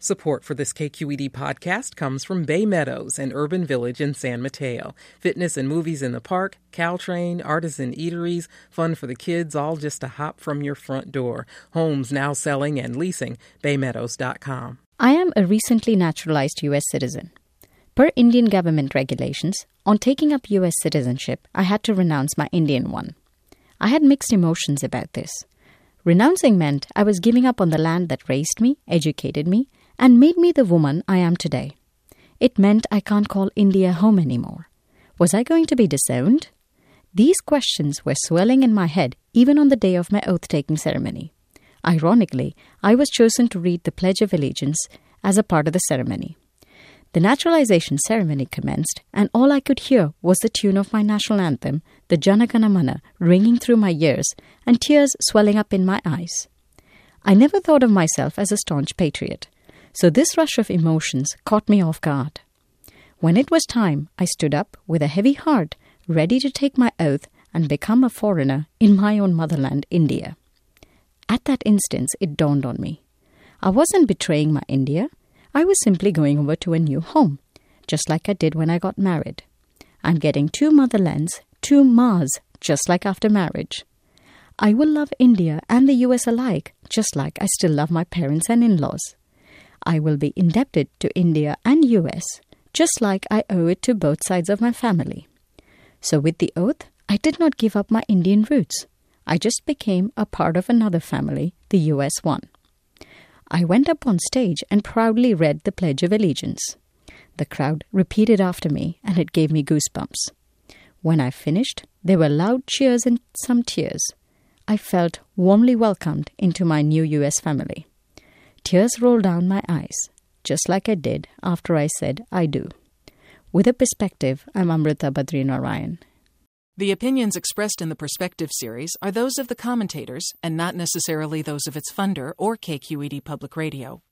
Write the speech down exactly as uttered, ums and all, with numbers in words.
Support for this K Q E D podcast comes from Bay Meadows, an urban village in San Mateo. Fitness and movies in the park, Caltrain, artisan eateries, fun for the kids, all just a hop from your front door. Homes now selling and leasing. bay meadows dot com. I am a recently naturalized U S citizen. Per Indian government regulations, on taking up U S citizenship, I had to renounce my Indian one. I had mixed emotions about this. Renouncing meant I was giving up on the land that raised me, educated me, and made me the woman I am today. It meant I can't call India home anymore. Was I going to be disowned? These questions were swelling in my head even on the day of my oath-taking ceremony. Ironically, I was chosen to read the Pledge of Allegiance as a part of the ceremony. The naturalization ceremony commenced, and all I could hear was the tune of my national anthem, the Jana Gana Mana, ringing through my ears and tears swelling up in my eyes. I never thought of myself as a staunch patriot, so this rush of emotions caught me off guard. When it was time, I stood up with a heavy heart, ready to take my oath and become a foreigner in my own motherland, India. At that instant, it dawned on me. I wasn't betraying my India. I was simply going over to a new home, just like I did when I got married. I'm getting two motherlands, two Ma's, just like after marriage. I will love India and the U S alike, just like I still love my parents and in-laws. I will be indebted to India and U S, just like I owe it to both sides of my family. So with the oath, I did not give up my Indian roots. I just became a part of another family, the U S one. I went up on stage and proudly read the Pledge of Allegiance. The crowd repeated after me, and it gave me goosebumps. When I finished, there were loud cheers and some tears. I felt warmly welcomed into my new U S family. Tears rolled down my eyes, just like I did after I said I do. With a Perspective, I'm Amrita Badrinarayan. The opinions expressed in the Perspective series are those of the commentators and not necessarily those of its funder or K Q E D Public Radio.